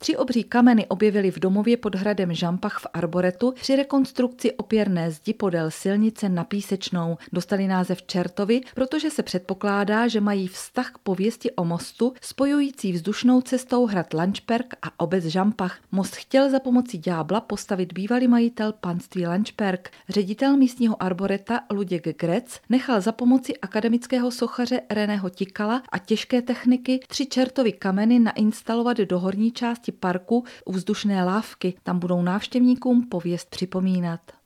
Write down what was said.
3 obří kameny objevili v domově pod hradem Žampach v arboretu při rekonstrukci opěrné zdi podél silnice na Písečnou. Dostali název Čertovi, protože se předpokládá, že mají vztah k pověsti o mostu spojující vzdušnou cestou hrad Landsberg a obec Žampach. Most chtěl za pomocí ďábla postavit bývalý majitel panství Landsberg. Ředitel místního arboreta Luděk Grec nechal za pomoci akademického sochaře Reného Tikala a těžké techniky 3 Čertovy kameny nainstalovat do horní části parku u vzdušné lávky. Tam budou návštěvníkům pověst připomínat.